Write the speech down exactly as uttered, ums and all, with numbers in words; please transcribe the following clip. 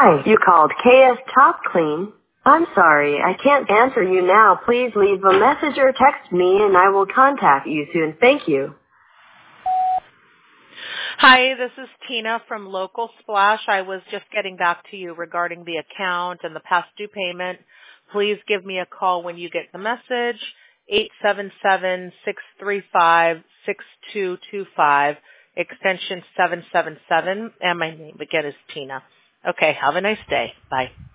Hi, you called K S Top Clean. I'm sorry, I can't answer you now. Please leave a message or text me and I will contact you soon. Thank you. Hi, this is Tina from Local Splash. I was just getting back to you regarding the account and the past due payment. Please give me a call when you get the message, eight seven seven, six three five, six two two five, extension seven seven seven, and my name again is Tina. Okay, have a nice day. Bye.